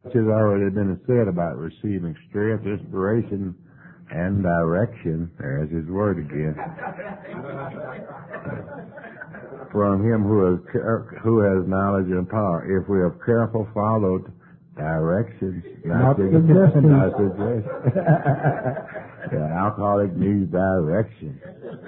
Much has already been said about receiving strength, inspiration, and direction. There's his word again. From him who has knowledge and power. If we have carefully followed directions, not suggestions. The alcoholic needs direction.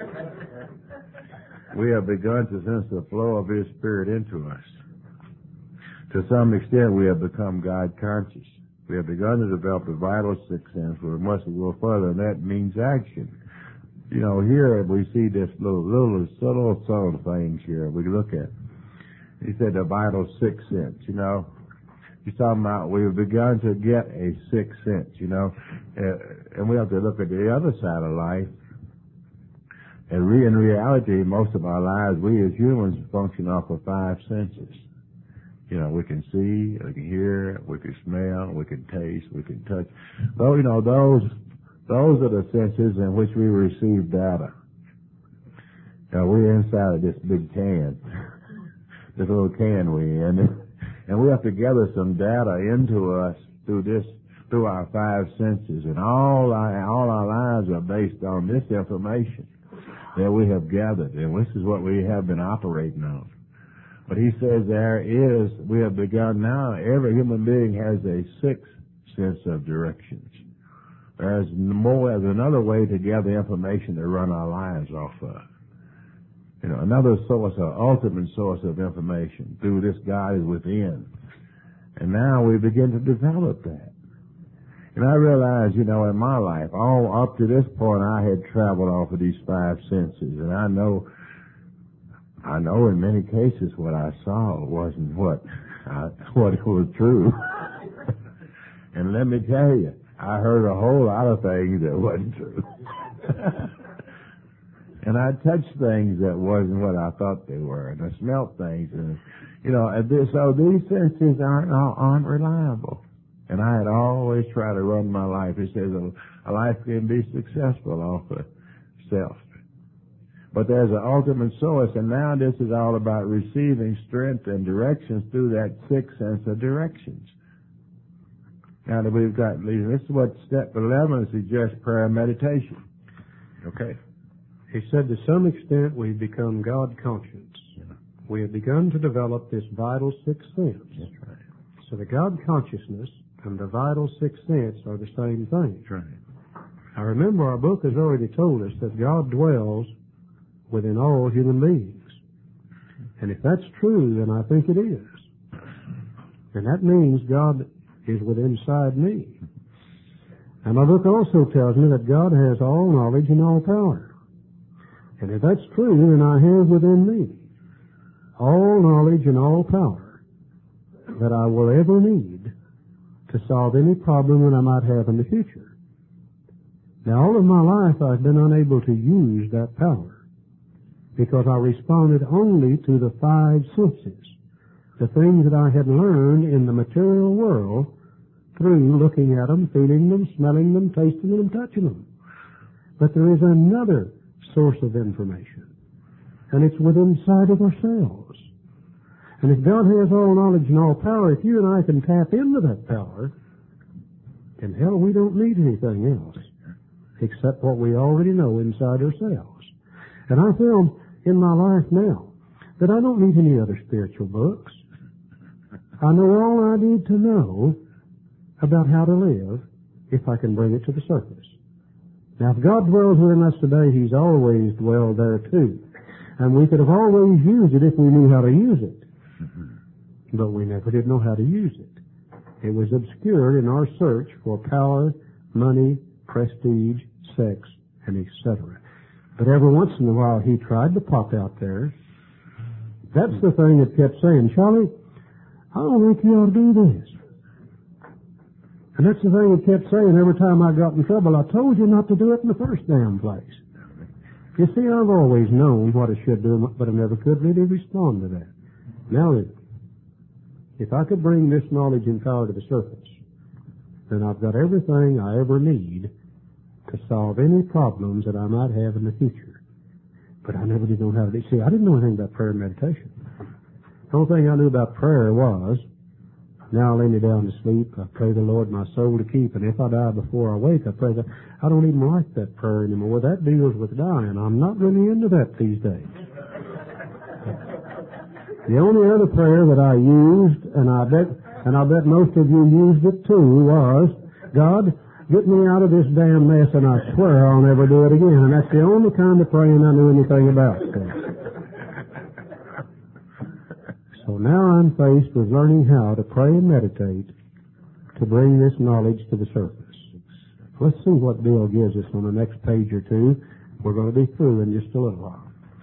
We have begun to sense the flow of His Spirit into us. To some extent, we have become God conscious. We have begun to develop the vital sixth sense. We must go further, and that means action. You know, here we see this little subtle things here we look at. He said the vital sixth sense, you know. He's talking about we've begun to get a sixth sense, you know. And we have to look at the other side of life. And in reality, most of our lives, we as humans function off of five senses. You know, we can see, we can hear, we can smell, we can taste, we can touch. Though, you know, those are the senses in which we receive data. You know, we're inside of this big can, this little can we're in, and we have to gather some data into us through our five senses, and all our lives are based on this information that we have gathered, and this is what we have been operating on. But he says we have begun now, every human being has a sixth sense of directions. There's another way to gather information to run our lives off of. You know, another source, an ultimate source of information through this God is within. And now we begin to develop that. And I realize, you know, in my life, all up to this point, I had traveled off of these five senses. And I know in many cases what I saw wasn't what was true. And let me tell you, I heard a whole lot of things that wasn't true. And I touched things that wasn't what I thought they were. And I smelt things. And, you know, so these senses aren't reliable. And I had always tried to run my life. It says a life can be successful off of self. But there's an ultimate source, and now this is all about receiving strength and directions through that sixth sense of directions. Now that we've got, this is what step 11 suggests prayer and meditation. Okay. He said to some extent we've become God conscious. Yeah. We have begun to develop this vital sixth sense. That's right. So the God consciousness and the vital sixth sense are the same thing. That's right. Now remember, our book has already told us that God dwells within all human beings. And if that's true, then I think it is. And that means God is within inside me. And my book also tells me that God has all knowledge and all power. And if that's true, then I have within me all knowledge and all power that I will ever need to solve any problem that I might have in the future. Now, all of my life I've been unable to use that power because I responded only to the five senses, the things that I had learned in the material world through looking at them, feeling them, smelling them, tasting them, touching them. But there is another source of information, and it's within inside of ourselves. And if God has all knowledge and all power, if you and I can tap into that power, then hell, we don't need anything else except what we already know inside ourselves. And I found in my life now that I don't need any other spiritual books. I know all I need to know about how to live if I can bring it to the surface. Now, if God dwells within us today, He's always dwelled there too. And we could have always used it if we knew how to use it. But we never did know how to use it. It was obscured in our search for power, money, prestige, sex, and etc. But every once in a while He tried to pop out there. That's the thing that kept saying, Charlie, I don't think you ought to do this. And that's the thing that kept saying every time I got in trouble, I told you not to do it in the first damn place. You see, I've always known what I should do, but I never could really respond to that. Now, if I could bring this knowledge and power to the surface, then I've got everything I ever need to solve any problems that I might have in the future. But I never did know how to do. See, I didn't know anything about prayer and meditation. The only thing I knew about prayer was Now I lay me down to sleep. I pray the Lord my soul to keep. And if I die before I wake, I pray that. I don't even like that prayer anymore. That deals with dying. I'm not really into that these days. The only other prayer that I used, and I bet most of you used it too, was, God, get me out of this damn mess, and I swear I'll never do it again. And that's the only kind of praying I knew anything about. So now I'm faced with learning how to pray and meditate to bring this knowledge to the surface. Let's see what Bill gives us on the next page or two. We're going to be through in just a little while.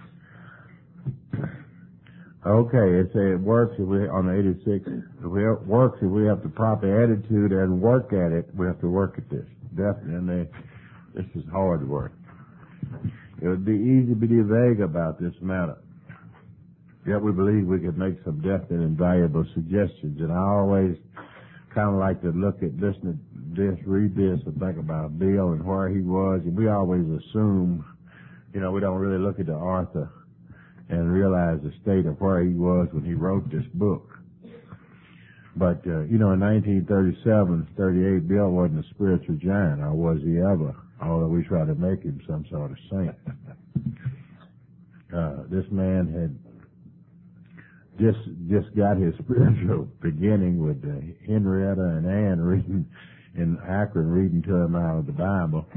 Okay, it works if we, on 86, it works if we have the proper attitude and work at it. We have to work at this. Definitely, this is hard work. It would be easy to be vague about this matter. Yet we believe we could make some definite and valuable suggestions. And I always kind of like to look at, listen to this, read this, and think about Bill and where he was. And we always assume, we don't really look at the author and realize the state of where he was when he wrote this book. But, in 1937, 38, Bill wasn't a spiritual giant, or was he ever, although we try to make him some sort of saint. This man had just got his spiritual beginning with Henrietta and Ann reading in Akron, reading to him out of the Bible.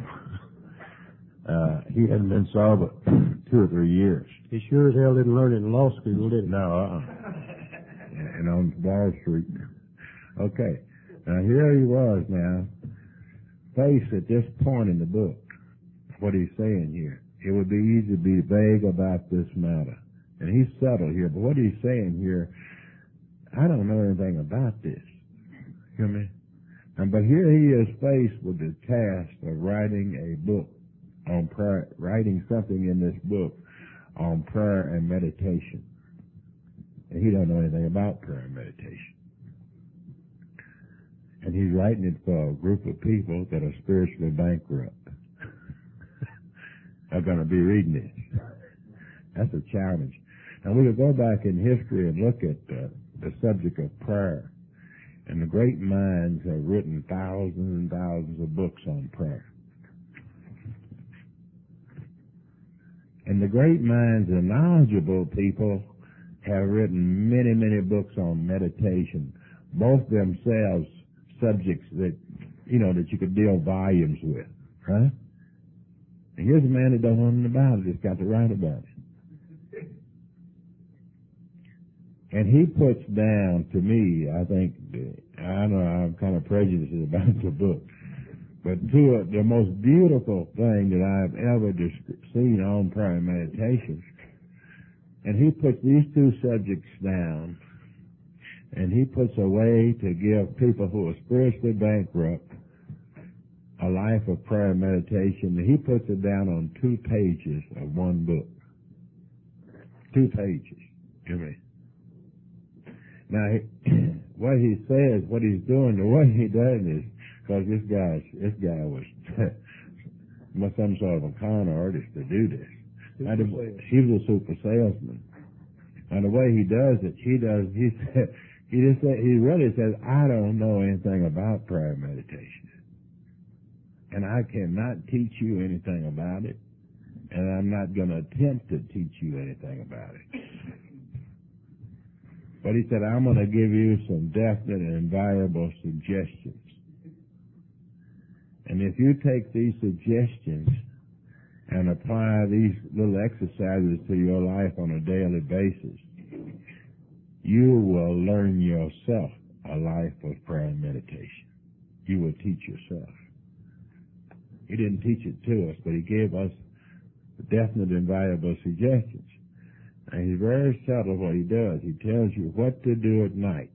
He hadn't been sober 2 or 3 years. He sure as hell didn't learn it in law school, did he? No, and on Wall Street. Okay. Now here he was now, faced at this point in the book, what he's saying here. It would be easy to be vague about this matter. And he's subtle here, but what he's saying here, I don't know anything about this. You hear me? But here he is faced with the task of writing a book on prayer, writing something in this book on prayer and meditation. And he don't know anything about prayer and meditation. And he's writing it for a group of people that are spiritually bankrupt. Are going to be reading this. That's a challenge. And we could go back in history and look at the subject of prayer. And the great minds have written thousands and thousands of books on prayer. And the great minds and knowledgeable people have written many, many books on meditation, both themselves subjects that, that you could deal volumes with, right? And here's a man that don't know nothing about it, just got to write about it. And he puts down, to me, I think, I know I'm kind of prejudiced about the book, but the most beautiful thing that I've ever seen on prayer and meditation. And he puts these two subjects down, and he puts a way to give people who are spiritually bankrupt a life of prayer and meditation. And he puts it down on 2 pages of one book. 2 pages. You mean? Now, what he says, what he's doing, the way he does it is, because this guy was some sort of a con artist to do this. He was a super salesman. And the way he does it, he really says, I don't know anything about prayer and meditation. And I cannot teach you anything about it. And I'm not going to attempt to teach you anything about it. But he said, I'm going to give you some definite and valuable suggestions. And if you take these suggestions and apply these little exercises to your life on a daily basis, you will learn yourself a life of prayer and meditation. You will teach yourself. He didn't teach it to us, but he gave us definite and valuable suggestions. And he's very subtle what he does. He tells you what to do at night.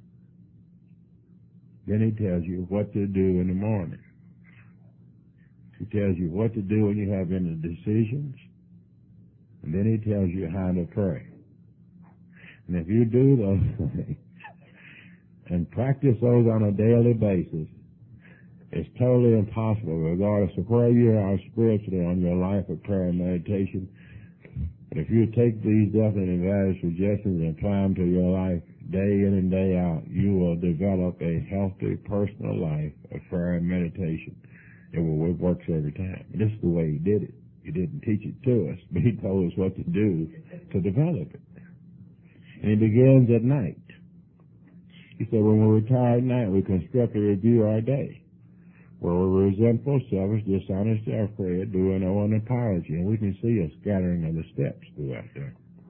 Then he tells you what to do in the morning. He tells you what to do when you have any decisions. And then he tells you how to pray. And if you do those things and practice those on a daily basis, it's totally impossible, regardless of where you are spiritually on your life of prayer and meditation. But if you take these definite and valid suggestions and apply them to your life, day in and day out, you will develop a healthy personal life of prayer and meditation. It works every time. This is the way he did it. He didn't teach it to us, but he told us what to do to develop it. And it begins at night. He said, when we retire at night, we constructively review our day. Where we're resentful, selfish, dishonest, or afraid, doing no one apology. And we can see a scattering of the steps throughout there.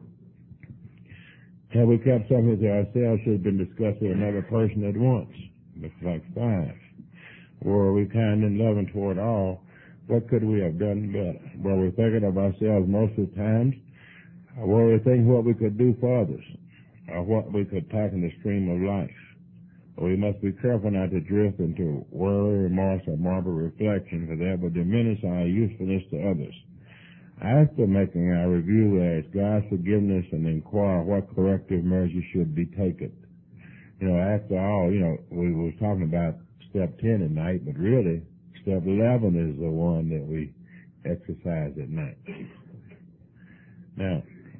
Have we kept something to ourselves should have been discussed with another person at once? Looks like 5. Were we kind and loving toward all? What could we have done better? Were we thinking of ourselves most of the times? Or were we thinking what we could do for others? Or what we could pack in the stream of life? We must be careful not to drift into worry, remorse, or morbid reflection, for that will diminish our usefulness to others. After making our review, we ask God's forgiveness and inquire what corrective measures should be taken. After all, we were talking about step 10 at night, but really, step 11 is the one that we exercise at night. Now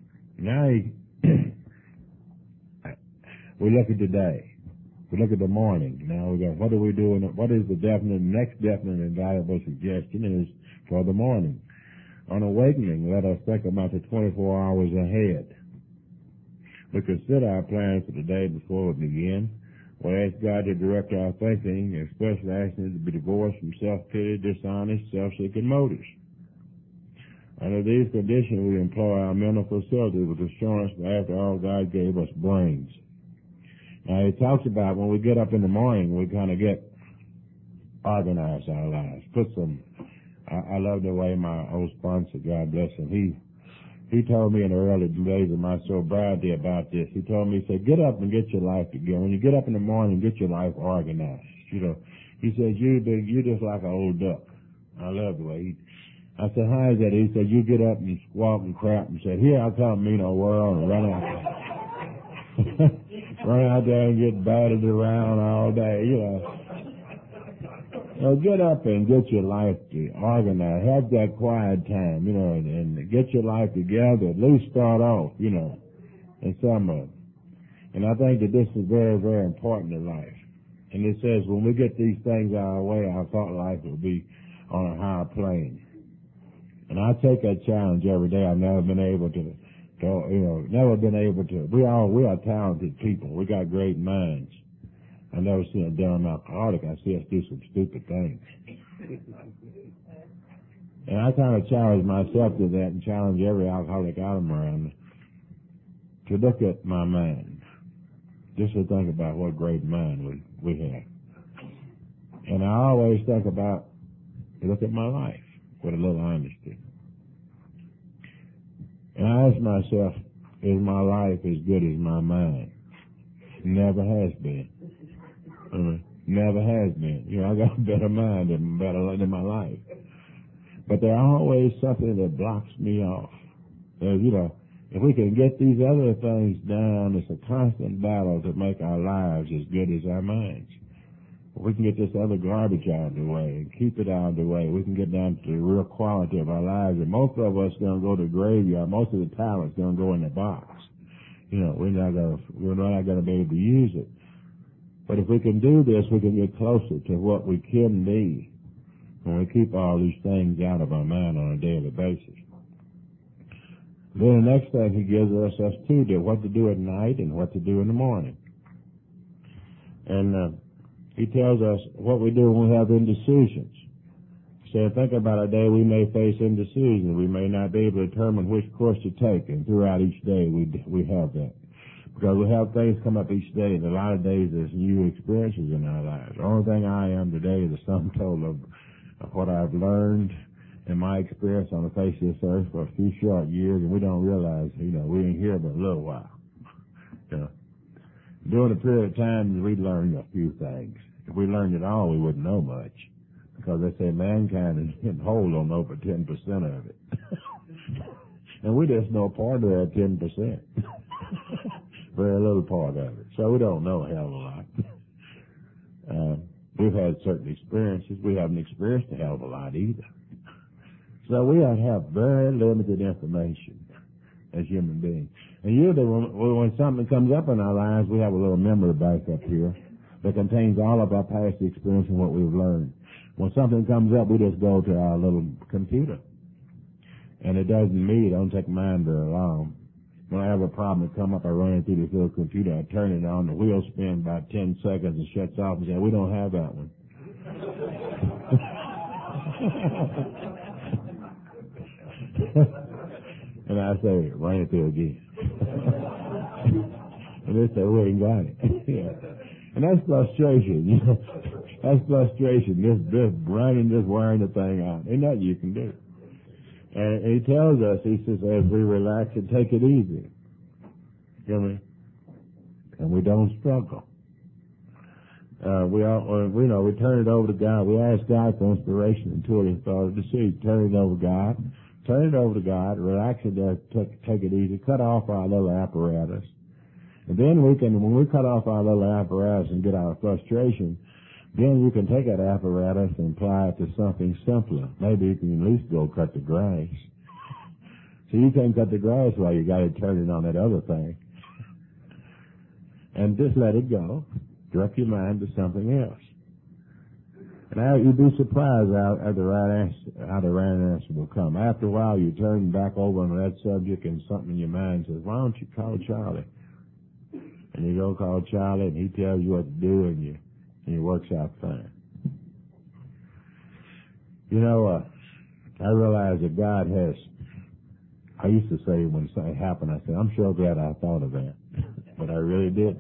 we look at today. We look at the morning. Now we got, what do we do? What is the next definite and valuable suggestion is for the morning. On awakening, let us think about the 24 hours ahead. We consider our plans for the day before we begin. We ask God to direct our thinking, especially asking it to be divorced from self-pity, dishonest, self-seeking motives. Under these conditions, we employ our mental facilities with assurance that after all, God gave us brains. Now, he talks about when we get up in the morning, we kind of organize our lives. I love the way my old sponsor, God bless him, he told me in the early days of my sobriety about this. He told me, he said, get up and get your life together. When you get up in the morning, get your life organized. He said, you're just like an old duck. I love the way I said, how is that? He said, you get up and squawk and crap and say, here, I come mean a world, and run out. Run out there and get battered around all day, get up and get your life organized. Have that quiet time, and get your life together. At least start off, in some of it. And I think that this is very, very important in life. And it says when we get these things out of the way, our thought life will be on a higher plane. And I take that challenge every day. I've never been able to. We are talented people. We got great minds. I never seen a dumb alcoholic. I see us do some stupid things. And I kind of challenge myself to that and challenge every alcoholic out of around to look at my mind. Just to think about what great mind we have. And I always look at my life with a little honesty. And I ask myself, is my life as good as my mind? Never has been. Never has been. I got a better mind than my life. But there's always something that blocks me off. If we can get these other things down, it's a constant battle to make our lives as good as our minds. If we can get this other garbage out of the way and keep it out of the way, we can get down to the real quality of our lives. And most of us going to go to the graveyard. Most of the talent's going to go in the box. We're not going to be able to use it. But if we can do this, we can get closer to what we can be when we keep all these things out of our mind on a daily basis. Then the next thing he gives us to do, what to do at night and what to do in the morning. And he tells us what we do when we have indecisions. So think about a day we may face indecision. We may not be able to determine which course to take, and throughout each day we have that. Because we have things come up each day, and a lot of days there's new experiences in our lives. The only thing I am today is a sum total of what I've learned in my experience on the face of this earth for a few short years, and we don't realize, we ain't here but a little while. During a period of time, we learn a few things. If we learned it all, we wouldn't know much. Because they say mankind in whole don't know but 10% of it. And we just know part of that 10%. Very little part of it. So we don't know a hell of a lot. We've had certain experiences. We haven't experienced a hell of a lot either. So we have very limited information as human beings. And usually when something comes up in our lives, we have a little memory bank up here that contains all of our past experience and what we've learned. When something comes up, we just go to our little computer. And it don't take mine very long. When I have a problem that come up, I run it through this little computer, I turn it on, the wheel spins about 10 seconds and shuts off and says, we don't have that one. And I say, run it through again. And they say, we ain't got it. Yeah. And that's frustration, you know. That's frustration, this running, just wearing the thing out. Ain't nothing you can do. And he tells us, he says, as we relax and take it easy. You know, and we don't struggle. We turn it over to God. We ask God for inspiration until He started to see. Turn it over to God, relax and take it easy, cut off our little apparatus. And then when we cut off our little apparatus and get our frustration, then you can take that apparatus and apply it to something simpler. Maybe you can at least go cut the grass. So you can't cut the grass while you got to turn it on that other thing. And just let it go. Direct your mind to something else. And you'd be surprised how the right answer will come. After a while, you turn back over on that subject and something in your mind says, why don't you call Charlie? And you go call Charlie and he tells you what to do and it works out fine. You know, I realize that God has, I used to say when something happened, I said, I'm sure glad I thought of that. But I really did.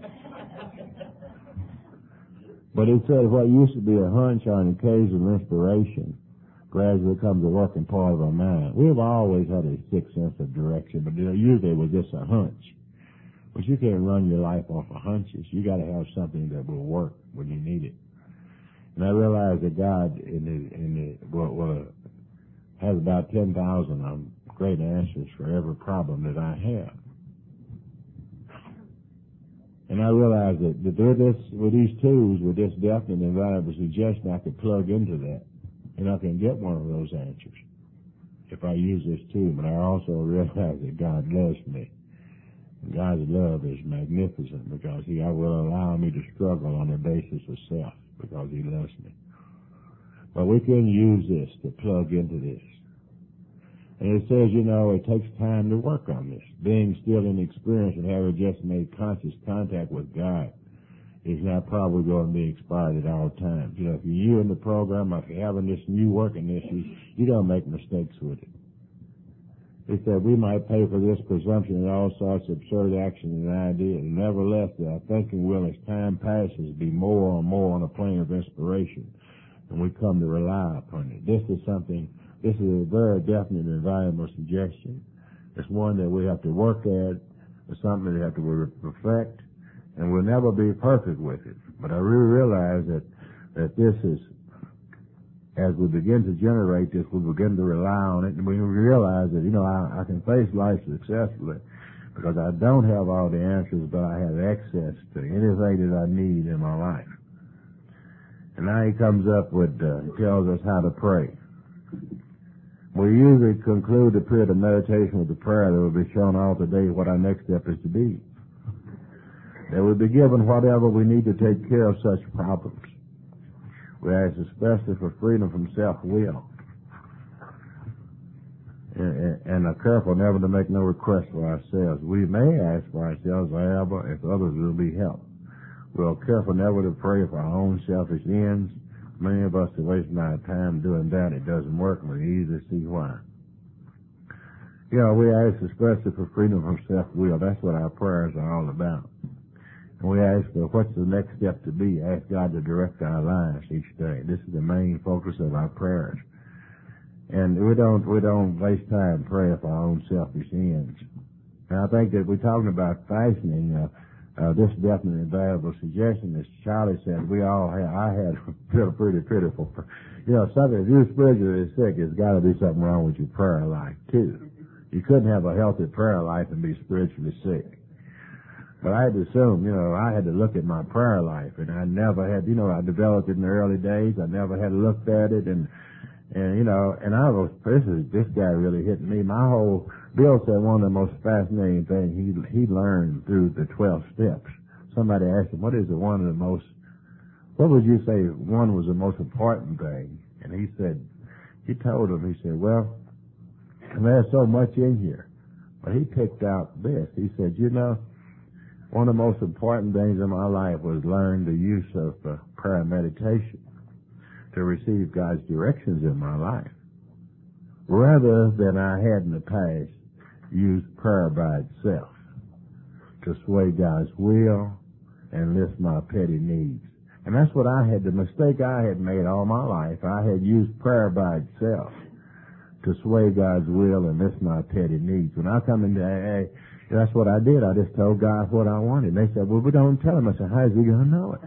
But it said what used to be a hunch or an occasional inspiration gradually becomes a working part of our mind. We've always had a sixth sense of direction, but usually it was just a hunch. But you can't run your life off of hunches. You got to have something that will work when you need it. And I realize that God has about 10,000 great answers for every problem that I have. And I realize that with these tools, with this definite and valuable suggestion, I could plug into that, and I can get one of those answers if I use this tool. But I also realize that God loves me. God's love is magnificent because He will allow me to struggle on the basis of self because He loves me. But we can use this to plug into this. And it says, it takes time to work on this. Being still inexperienced and having just made conscious contact with God is not probably going to be expired at all times. If you're new in the program, if you're having this new working issue, you don't make mistakes with it. It said we might pay for this presumption and all sorts of absurd actions and ideas. Nevertheless, our thinking will, as time passes, be more and more on a plane of inspiration, and we come to rely upon it. This is a very definite and valuable suggestion. It's one that we have to work at. It's something that we have to perfect, and we'll never be perfect with it. But I really realize that this is, as we begin to generate this, we begin to rely on it, and we realize that, I can face life successfully because I don't have all the answers, but I have access to anything that I need in my life. And now he comes up with, tells us how to pray. We usually conclude the period of meditation with the prayer that will be shown all today what our next step is to be. That we'll be given whatever we need to take care of such problems. We ask especially for freedom from self-will. And are careful never to make no request for ourselves. We may ask for ourselves, however, if others will be helped. We are careful never to pray for our own selfish ends. Many of us are wasting our time doing that. It doesn't work, and we easily see why. We ask especially for freedom from self-will. That's what our prayers are all about. And we ask for what's the next step to be. Ask God to direct our lives each day. This is the main focus of our prayers. And we don't waste time praying for our own selfish ends. And I think that we're talking about fashioning this definite and valuable suggestion. As Charlie said, I had pretty pitiful. Something, if you're spiritually sick, there's got to be something wrong with your prayer life, too. You couldn't have a healthy prayer life and be spiritually sick. But I had to assume, I had to look at my prayer life, and I never had, I developed it in the early days. I never had looked at it, and And, this guy really hit me. Bill said one of the most fascinating things he learned through the 12 steps. Somebody asked him, what would you say one was the most important thing? And he told him, well, there's so much in here. But he picked out this. He said, one of the most important things in my life was learn the use of prayer and meditation to receive God's directions in my life, rather than I had in the past used prayer by itself to sway God's will and lift my petty needs. And that's what the mistake I had made all my life. I had used prayer by itself to sway God's will and lift my petty needs. When I come into AA, that's what I did. I just told God what I wanted. And they said, well, we don't tell him. I said, how's he going to know it?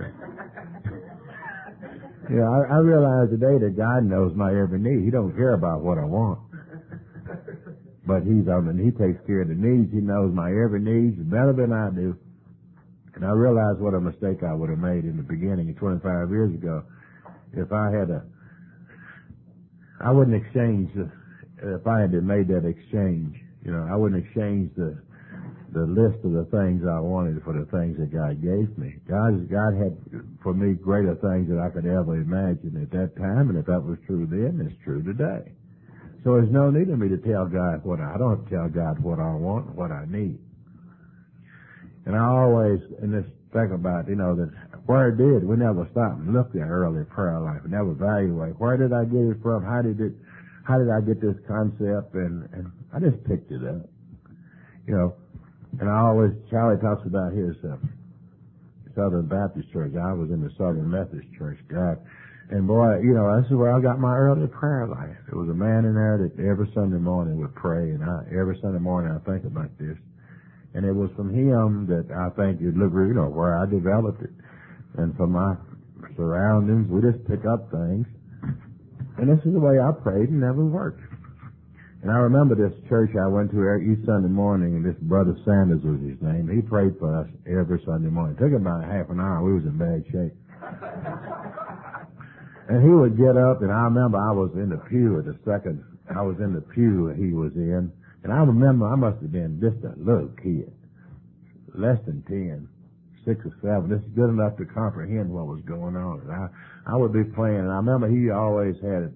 I realize today that God knows my every need. He don't care about what I want. But he takes care of the needs. He knows my every need better than I do. And I realize what a mistake I would have made in the beginning 25 years ago. If I wouldn't exchange, if I had made that exchange, I wouldn't exchange the list of the things I wanted for the things that God gave me. God had for me greater things than I could ever imagine at that time, and if that was true then, it's true today. So there's no need of me to tell God I don't have to tell God what I want, what I need. And I always, in this think about, that where we never stop and look at early prayer life and never evaluate where did I get it from, how did I get this concept, and I just picked it up. And Charlie talks about his Southern Baptist church. I was in the Southern Methodist church. God, and boy, this is where I got my early prayer life. There was a man in there that every Sunday morning would pray, and every Sunday morning I think about this. And it was from him that I think where I developed it. And from my surroundings, we just pick up things. And this is the way I prayed, and never worked. And I remember this church I went to each Sunday morning, and this Brother Sanders was his name. He prayed for us every Sunday morning. It took about half an hour. We was in bad shape. And he would get up, and I remember I was in the pew he was in. And I remember I must have been just a little kid, less than 10, 6 or 7. This is good enough to comprehend what was going on. And I would be playing, and I remember he always had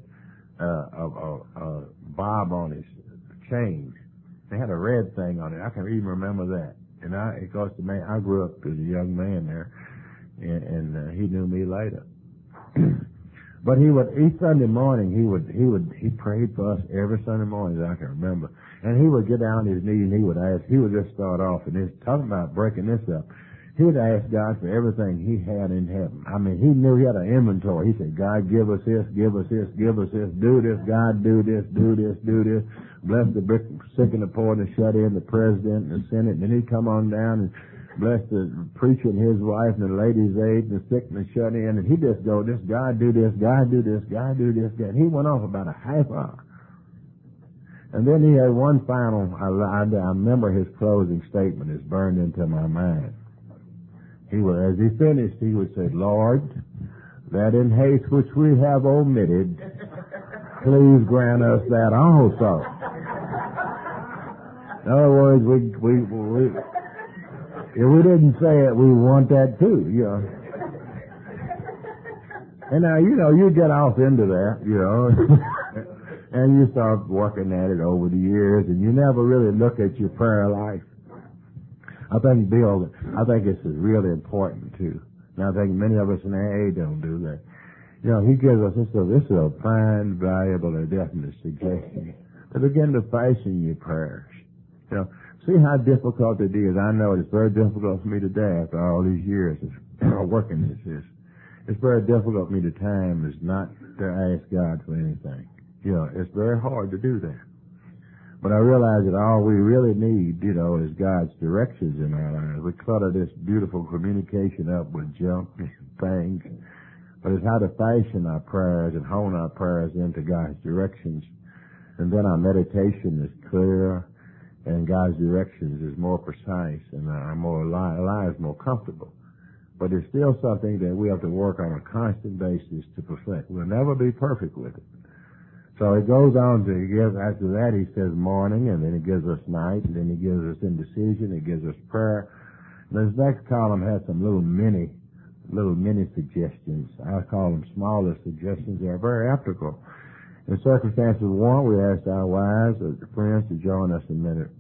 a bob on his chain. They had a red thing on it. I can even remember that. And I grew up as a young man there, and he knew me later. But each Sunday morning he prayed for us every Sunday morning that I can remember. And he would get down on his knee and he would just start off, and he's talking about breaking this up. He would ask God for everything he had in heaven. I mean, he knew he had an inventory. He said, God, give us this, give us this, give us this, do this, God, do this, do this, do this. Bless the sick and the poor and the shut in, the president and the Senate. And then he'd come on down and bless the preacher and his wife and the ladies' aid and the sick and the shut in. And he'd just go, this, God, do this, God, do this, God, do this, God. And he went off about a half hour. And then he had one final, I remember his closing statement is burned into my mind. As he finished, he would say, Lord, that in haste which we have omitted, please grant us that also. In other words, if we didn't say it, we want that too, And now, you get off into that, and you start working at it over the years, and you never really look at your prayer life. I think this is really important too. And I think many of us in AA don't do that. He gives us this is a fine, valuable, and definite suggestion to begin to fashion your prayers. See how difficult it is. I know it's very difficult for me today after all these years of working this. It's very difficult for me to time is not to ask God for anything. It's very hard to do that. But I realize that all we really need, is God's directions in our lives. We clutter this beautiful communication up with junk and things. But it's how to fashion our prayers and hone our prayers into God's directions. And then our meditation is clear, and God's directions is more precise, and our lives more comfortable. But it's still something that we have to work on a constant basis to perfect. We'll never be perfect with it. So he goes on to give, after that he says morning, and then he gives us night, and then he gives us indecision, he gives us prayer. And this next column has some little mini suggestions. I call them smaller suggestions. They are very applicable. In circumstances of want, we ask our wives or friends to join us in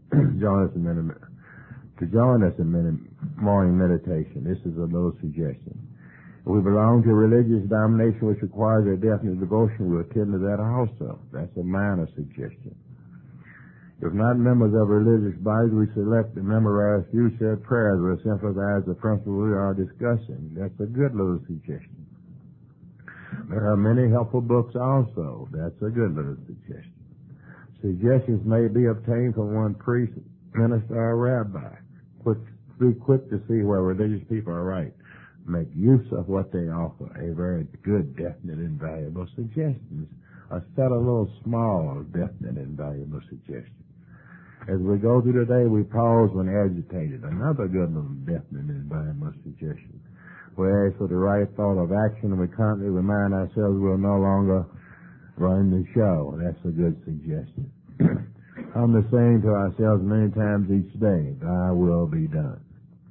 morning meditation. This is a little suggestion. If we belong to a religious denomination which requires a definite devotion, we'll attend to that also. That's a minor suggestion. If not members of religious bodies, we select and memorize few said prayers which emphasize the principle we are discussing. That's a good little suggestion. There are many helpful books also. That's a good little suggestion. Suggestions may be obtained from one priest, minister, or rabbi. Be quick to see where religious people are right. Make use of what they offer. A very good, definite, and valuable suggestions. A set of little small, definite, and valuable suggestions. As we go through the day, we pause when agitated. Another good little definite and valuable suggestion. We ask for the right thought of action, and we constantly remind ourselves we'll no longer run the show. That's a good suggestion. I'm the saying to ourselves many times each day, thy will be done.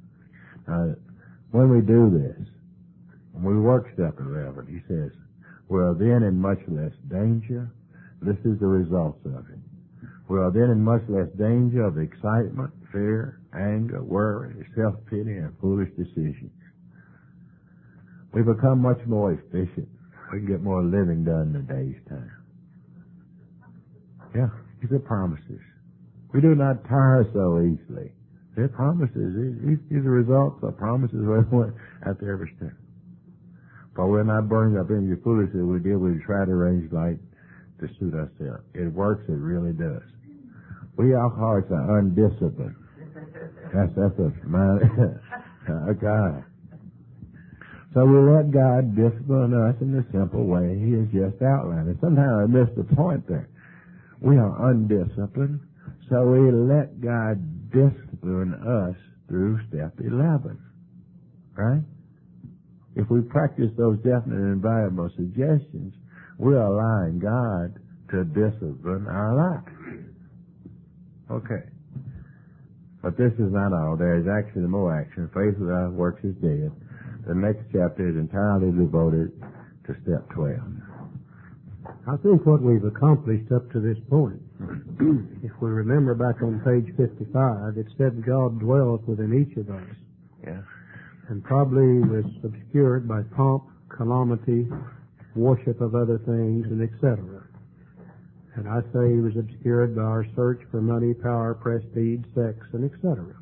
When we do this, when we work step 11, he says, we're then in much less danger. This is the results of it. We are then in much less danger of excitement, fear, anger, worry, self-pity, and foolish decisions. We become much more efficient. We can get more living done in a day's time. Yeah, these are promises. We do not tire so easily. They're promises. These are results of promises we want after every step. But we're not burning up any foolishness we do. We try to arrange life to suit ourselves. It works. It really does. We alcoholics are undisciplined. That's a God. So we let God discipline us in the simple way He has just outlined. And sometimes I miss the point there. We are undisciplined, so we let God discipline us through step 11. Right? If we practice those definite and valuable suggestions, we're allowing God to discipline our life. Okay. But this is not all. There is actually more action. Faith without works is dead. The next chapter is entirely devoted to step 12. I think what we've accomplished up to this point, if we remember back on page 55, it said God dwells within each of us. Yeah. And probably was obscured by pomp, calamity, worship of other things, and etc. And I say he was obscured by our search for money, power, prestige, sex, and etc.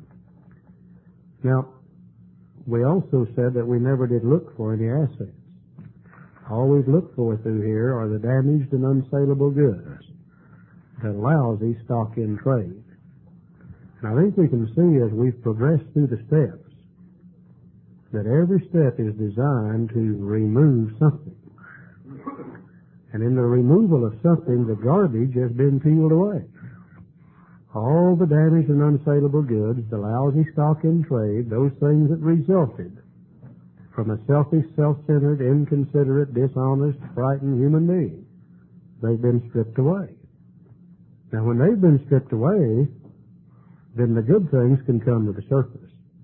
Now, we also said that we never did look for any assets. All we've looked for through here are the damaged and unsaleable goods, that lousy stock in trade. And I think we can see as we've progressed through the steps that every step is designed to remove something. And in the removal of something, the garbage has been peeled away. All the damaged and unsaleable goods, the lousy stock in trade, those things that resulted from a selfish, self-centered, inconsiderate, dishonest, frightened human being, they've been stripped away. Now, when they've been stripped away, then the good things can come to the surface.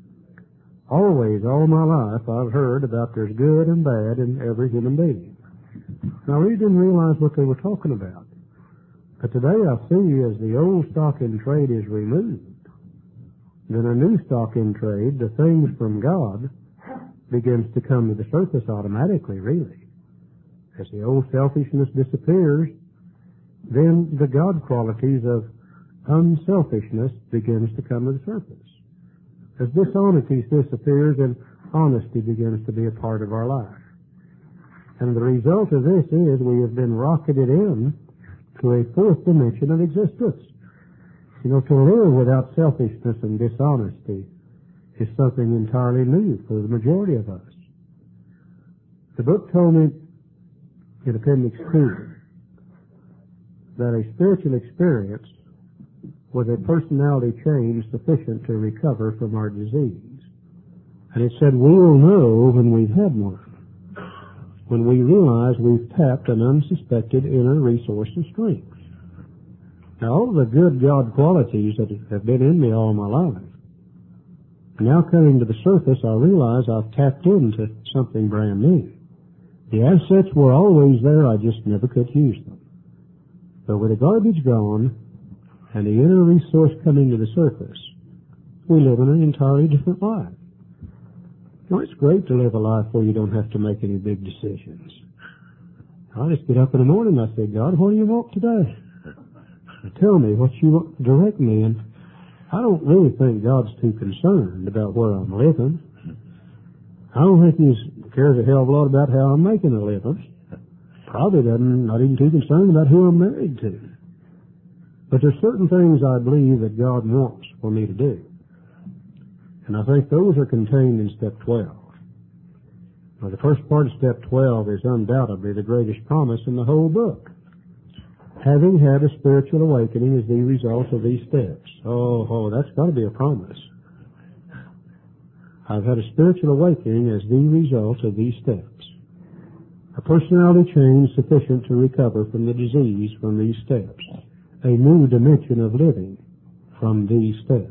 Always, all my life, I've heard about there's good and bad in every human being. Now, I really didn't realize what they were talking about. But today I see as the old stock in trade is removed, then a new stock in trade, the things from God, begins to come to the surface automatically, really. As the old selfishness disappears, then the God qualities of unselfishness begins to come to the surface. As dishonesty disappears, then honesty begins to be a part of our life. And the result of this is we have been rocketed in to a fourth dimension of existence. You know, to live without selfishness and dishonesty is something entirely new for the majority of us. The book told me in Appendix 2 that a spiritual experience was a personality change sufficient to recover from our disease. And it said we will know when we've had one. when we realize we've tapped an unsuspected inner resource of strength. Now, all the good God qualities that have been in me all my life, now coming to the surface, I realize I've tapped into something brand new. The assets were always there, I just never could use them. But with the garbage gone and the inner resource coming to the surface, we live in an entirely different life. Now, it's great to live a life where you don't have to make any big decisions. I just get up in the morning and I say, God, where do you want today? Tell me what you want to direct me in. I don't really think God's too concerned about where I'm living. I don't think He cares a hell of a lot about how I'm making a living. Probably not even too concerned about who I'm married to. But there's certain things I believe that God wants for me to do. And I think those are contained in step 12. Now, the first part of step 12 is undoubtedly the greatest promise in the whole book. Having had a spiritual awakening is the result of these steps. Oh, that's got to be a promise. I've had a spiritual awakening as the result of these steps. A personality change sufficient to recover from the disease from these steps. A new dimension of living from these steps.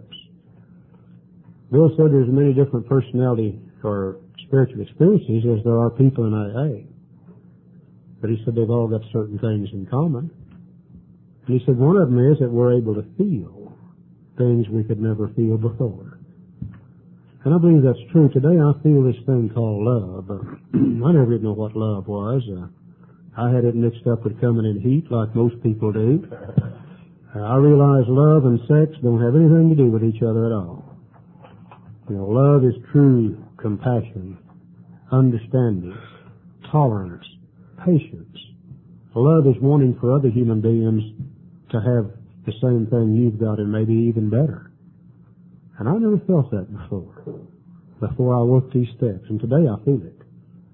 Bill said there's many different personality or spiritual experiences as there are people in AA. But he said they've all got certain things in common. And he said one of them is that we're able to feel things we could never feel before. And I believe that's true. Today I feel this thing called love. I never even know what love was. I had it mixed up with coming in heat like most people do. I realize love and sex don't have anything to do with each other at all. You know, love is true compassion, understanding, tolerance, patience. Love is wanting for other human beings to have the same thing you've got and maybe even better. And I never felt that before I worked these steps, and today I feel it.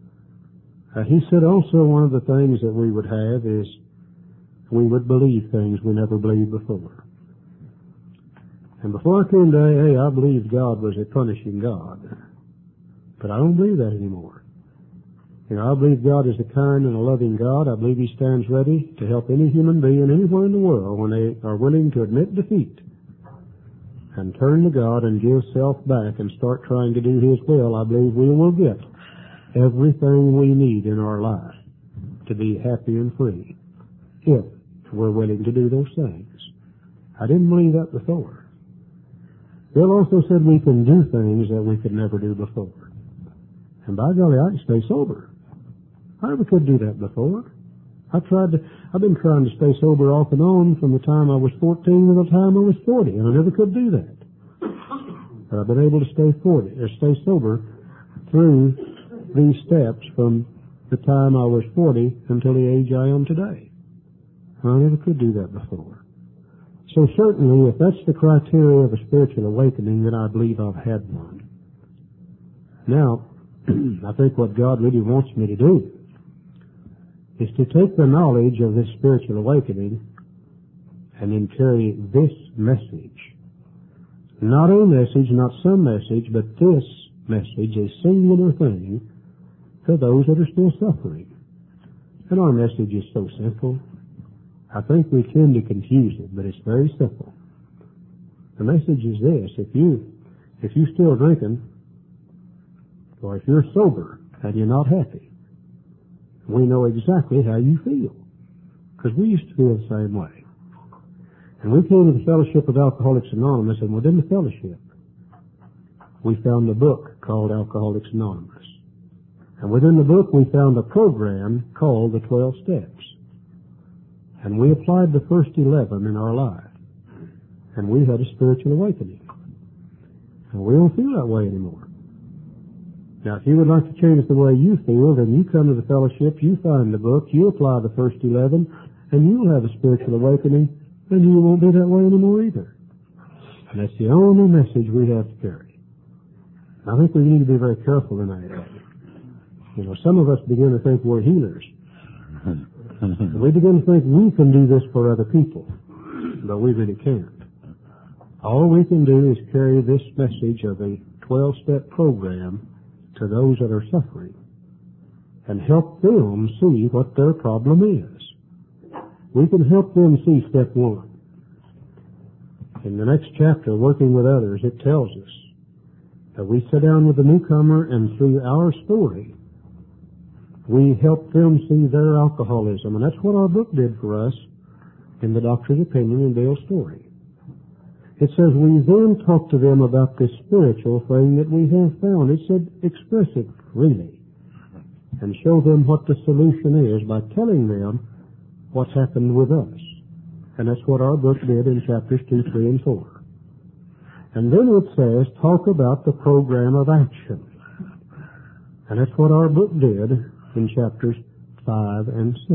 He said also one of the things that we would have is we would believe things we never believed before. And before I came to AA, I believed God was a punishing God. But I don't believe that anymore. You know, I believe God is a kind and a loving God. I believe He stands ready to help any human being anywhere in the world when they are willing to admit defeat and turn to God and give self back and start trying to do His will. I believe we will get everything we need in our life to be happy and free if we're willing to do those things. I didn't believe that before. Bill also said we can do things that we could never do before. And by golly, I can stay sober. I never could do that before. I've been trying to stay sober off and on from the time I was 14 to the time I was 40, and I never could do that. But I've been able to stay sober through these steps from the time I was 40 until the age I am today. I never could do that before. So certainly, if that's the criteria of a spiritual awakening, then I believe I've had one. Now, I think what God really wants me to do is to take the knowledge of this spiritual awakening and then carry this message. Not a message, not some message, but this message, a singular thing, to those that are still suffering. And our message is so simple. I think we tend to confuse it, but it's very simple. The message is this: if you're still drinking, or if you're sober and you're not happy, we know exactly how you feel, because we used to feel the same way. And we came to the Fellowship of Alcoholics Anonymous, and within the fellowship, we found a book called Alcoholics Anonymous. And within the book, we found a program called the 12 Steps. And we applied the first 11 in our life. And we had a spiritual awakening. And we don't feel that way anymore. Now, if you would like to change the way you feel, then you come to the fellowship, you find the book, you apply the first 11, and you'll have a spiritual awakening, and you won't be that way anymore either. And that's the only message we have to carry. I think we need to be very careful in that area. You know, some of us begin to think we're healers. We begin to think we can do this for other people, but we really can't. All we can do is carry this message of a 12-step program to those that are suffering. and help them see what their problem is. We can help them see step one. In the next chapter, Working with Others, it tells us that we sit down with the newcomer and through our story, we help them see their alcoholism. And that's what our book did for us in the Doctor's Opinion in Dale's story. It says we then talk to them about this spiritual thing that we have found. It said express it freely and show them what the solution is by telling them what's happened with us. And that's what our book did in chapters 2, 3, and 4. And then it says talk about the program of action. And that's what our book did in chapters 5 and 6.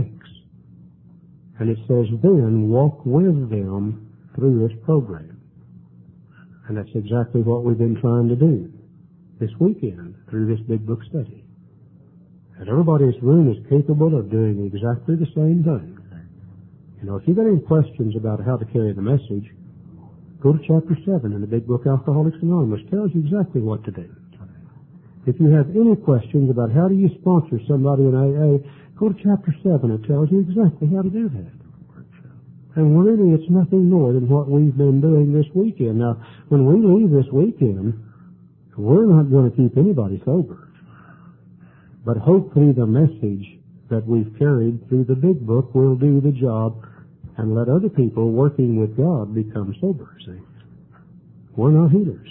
And it says then walk with them through this program. And that's exactly what we've been trying to do this weekend through this big book study. And everybody in this room is capable of doing exactly the same thing. You know, if you've got any questions about how to carry the message, go to chapter 7 in the big book Alcoholics Anonymous. It tells you exactly what to do. If you have any questions about how do you sponsor somebody in AA, go to chapter 7. It tells you exactly how to do that. And really, it's nothing more than what we've been doing this weekend. Now, when we leave this weekend, we're not going to keep anybody sober. But hopefully the message that we've carried through the big book will do the job and let other people working with God become sober, see. We're not healers.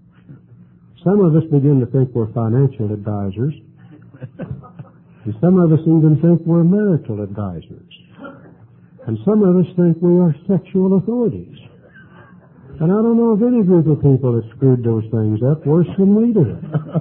Some of us begin to think we're financial advisors. And some of us even think we're marital advisors. And some of us think we are sexual authorities. And I don't know of any group of people that screwed those things up worse than we do.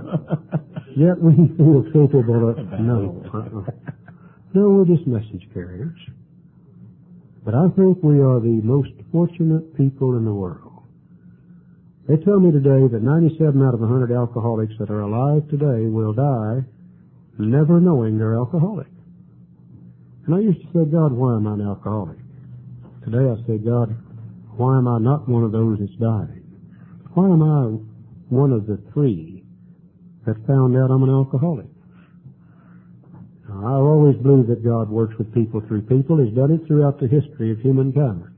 Yet we feel capable of, no, we're just message carriers. But I think we are the most fortunate people in the world. They tell me today that 97 out of 100 alcoholics that are alive today will die never knowing they're alcoholic. And I used to say, God, why am I an alcoholic? Today I say, God, why am I not one of those that's dying? Why am I one of the 3 that found out I'm an alcoholic? Now, I've always believed that God works with people through people. He's done it throughout the history of humankind.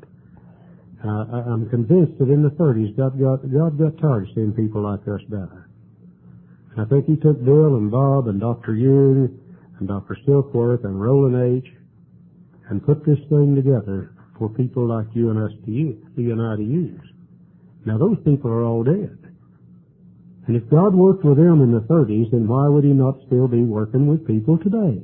I'm convinced that in the 30s, God got tired of seeing people like us die. And I think He took Bill and Bob and Dr. Jung and Dr. Silkworth and Roland H. and put this thing together for people like you and us to use, you and I to use. Now those people are all dead. And if God worked with them in the 30s, then why would He not still be working with people today?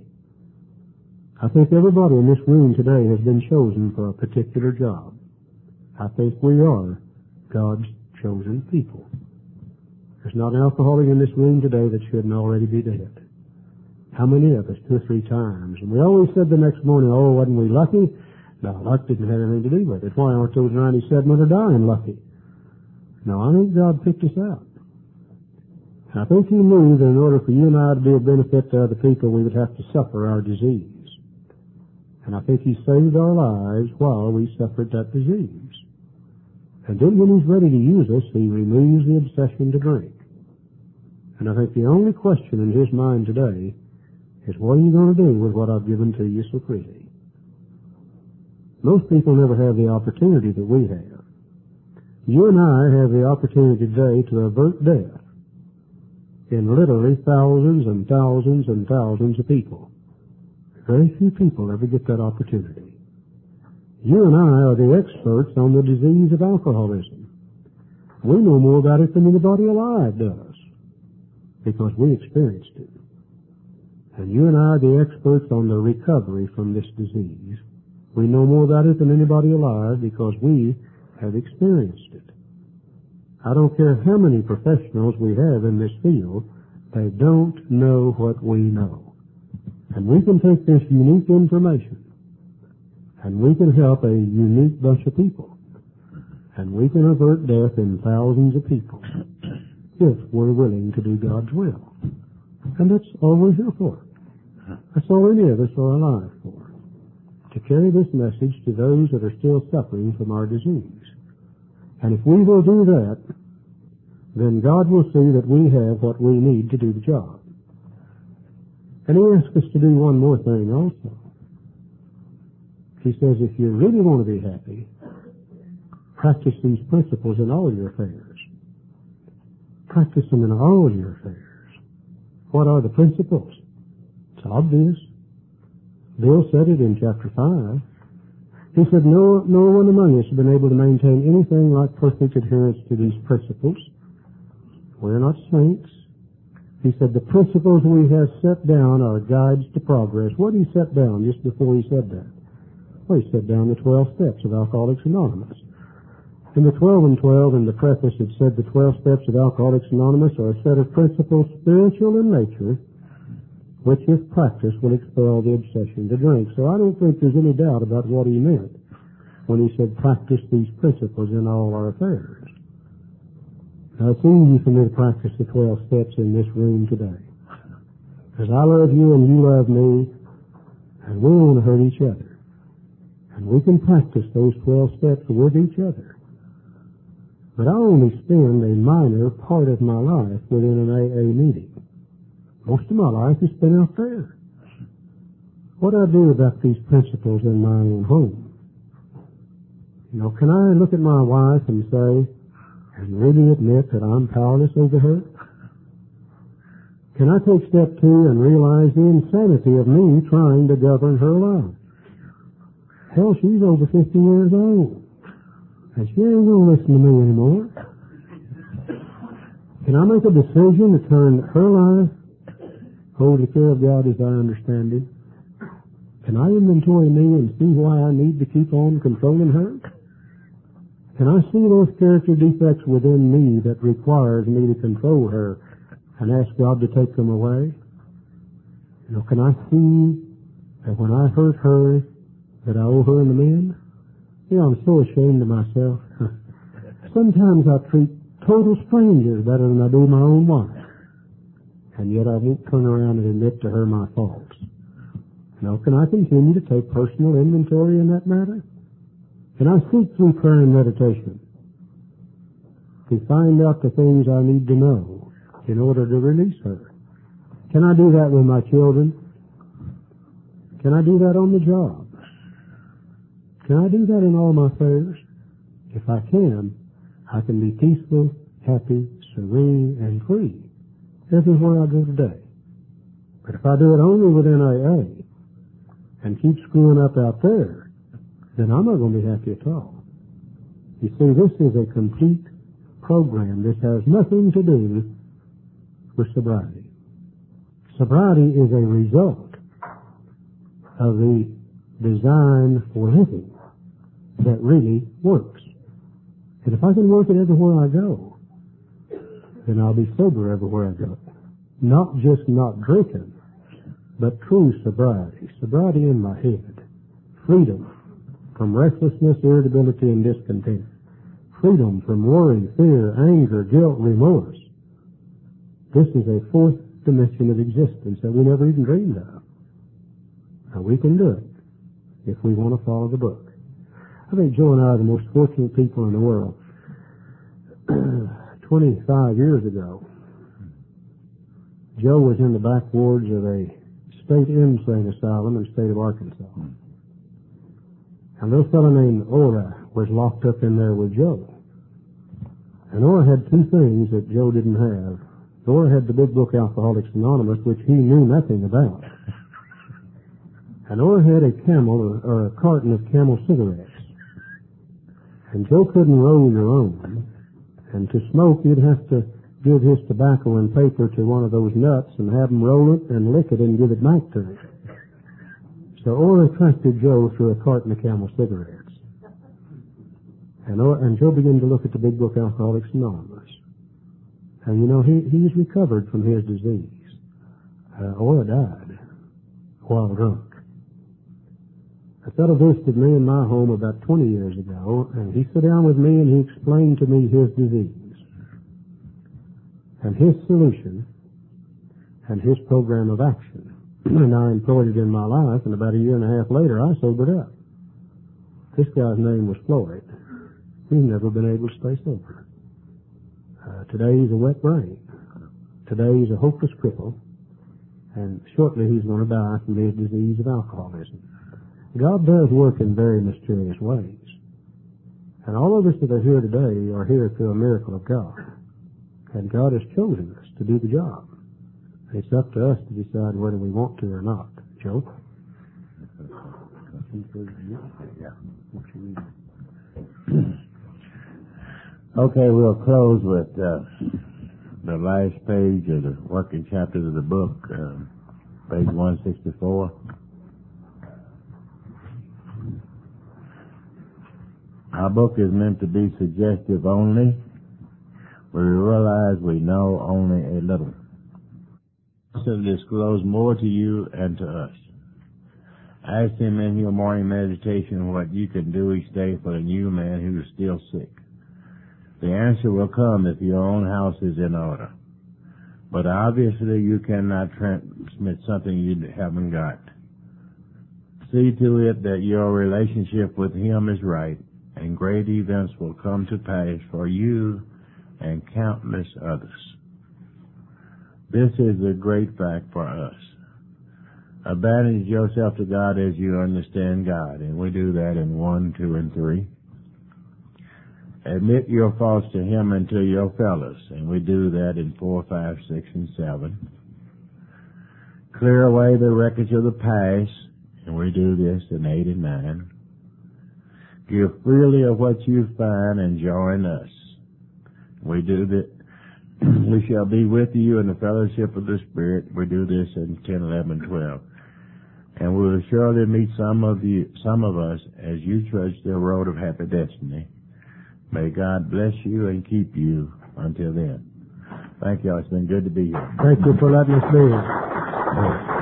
I think everybody in this room today has been chosen for a particular job. I think we are God's chosen people. There's not an alcoholic in this room today that shouldn't already be dead. How many of us? 2 or 3 times. And we always said the next morning, oh, wasn't we lucky? No, luck didn't have anything to do with it. Why aren't those 97 that are dying lucky? No, I think God picked us out. And I think He knew that in order for you and I to be a benefit to other people, we would have to suffer our disease. And I think He saved our lives while we suffered that disease. And then when He's ready to use us, He removes the obsession to drink. And I think the only question in His mind today is, what are you going to do with what I've given to you so freely? Most people never have the opportunity that we have. You and I have the opportunity today to avert death in literally thousands and thousands and thousands of people. Very few people ever get that opportunity. You and I are the experts on the disease of alcoholism. We know more about it than anybody alive does, because we experienced it. And you and I are the experts on the recovery from this disease. We know more about it than anybody alive because we have experienced it. I don't care how many professionals we have in this field, they don't know what we know. And we can take this unique information and we can help a unique bunch of people. And we can avert death in thousands of people if we're willing to do God's will. And that's all we're here for. That's all any of us are alive for. To carry this message to those that are still suffering from our disease. And if we will do that, then God will see that we have what we need to do the job. And he asks us to do one more thing also. He says, if you really want to be happy, practice these principles in all your affairs. Practice them in all your affairs. What are the principles? It's obvious. Bill said it in chapter 5. He said, no one among us has been able to maintain anything like perfect adherence to these principles. We're not saints. He said, the principles we have set down are guides to progress. What did he set down just before he said that? Well, he set down the 12 steps of Alcoholics Anonymous. In the 12 and 12, in the preface, it said the 12 steps of Alcoholics Anonymous are a set of principles spiritual in nature, which, if practiced, will expel the obsession to drink. So I don't think there's any doubt about what he meant when he said practice these principles in all our affairs. Now, it's easy for me to practice the 12 steps in this room today, because I love you and you love me, and we don't want to hurt each other. And we can practice those 12 steps with each other. But I only spend a minor part of my life within an AA meeting. Most of my life is spent out there. What do I do about these principles in my own home? You know, can I look at my wife and say, and really admit that I'm powerless over her? Can I take step 2 and realize the insanity of me trying to govern her life? Hell, she's over 50 years old, and she ain't going to listen to me anymore. Can I make a decision to turn her life over to the care of God as I understand it? Can I inventory me and see why I need to keep on controlling her? Can I see those character defects within me that requires me to control her and ask God to take them away? You know, can I see that when I hurt her, that I owe her an amend? You know, I'm so ashamed of myself. Sometimes I treat total strangers better than I do my own wife. And yet I won't turn around and admit to her my faults. Now, can I continue to take personal inventory in that matter? Can I seek through prayer and meditation to find out the things I need to know in order to release her? Can I do that with my children? Can I do that on the job? Can I do that in all my affairs? If I can be peaceful, happy, serene, and free everywhere I go today. But if I do it only within AA and keep screwing up out there, then I'm not going to be happy at all. You see, this is a complete program. This has nothing to do with sobriety. Sobriety is a result of the design for living that really works. And if I can work it everywhere I go, then I'll be sober everywhere I go. Not just not drinking, but true sobriety. Sobriety in my head. Freedom from restlessness, irritability, and discontent. Freedom from worry, fear, anger, guilt, remorse. This is a fourth dimension of existence that we never even dreamed of. Now, we can do it if we want to follow the book. I think Joe and I are the most fortunate people in the world. 25 years ago, Joe was in the backwards of a state insane asylum in the state of Arkansas. And a little fellow named Ora was locked up in there with Joe. And Ora had 2 things that Joe didn't have. Ora had the big book Alcoholics Anonymous, which he knew nothing about. And Ora had a Camel, or a carton of Camel cigarettes. And Joe couldn't roll your own. And to smoke, you'd have to give his tobacco and paper to one of those nuts and have him roll it and lick it and give it back to him. So Ora attracted Joe through a carton of Camel cigarettes. And Joe began to look at the big book Alcoholics Anonymous. And you know, he's recovered from his disease. Ora died while drunk. A fellow visited me in my home about 20 years ago, and he sat down with me and he explained to me his disease and his solution and his program of action. And I employed it in my life, and about a year and a half later, I sobered up. This guy's name was Floyd. He's never been able to stay sober. Today he's a wet brain. Today he's a hopeless cripple. And shortly he's going to die from his disease of alcoholism. God does work in very mysterious ways. And all of us that are here today are here through a miracle of God. And God has chosen us to do the job. It's up to us to decide whether we want to or not. Joe? Okay, we'll close with the last page of the working chapters of the book, page 164. Our book is meant to be suggestive only. We realize we know only a little. So disclose more to you and to us. Ask him in your morning meditation what you can do each day for the new man who is still sick. The answer will come if your own house is in order. But obviously you cannot transmit something you haven't got. See to it that your relationship with him is right, and great events will come to pass for you and countless others. This is a great fact for us. Abandon yourself to God as you understand God, and we do that in 1, 2, and 3. Admit your faults to him and to your fellows, and we do that in 4, 5, 6, and 7. Clear away the wreckage of the past, and we do this in 8 and 9. Give freely of what you find and join us. We do that. We shall be with you in the fellowship of the Spirit. We do this in 10, 11, 12. And we will surely meet some of us as you trudge the road of happy destiny. May God bless you and keep you until then. Thank you all. It's been good to be here. Thank you for letting us be here.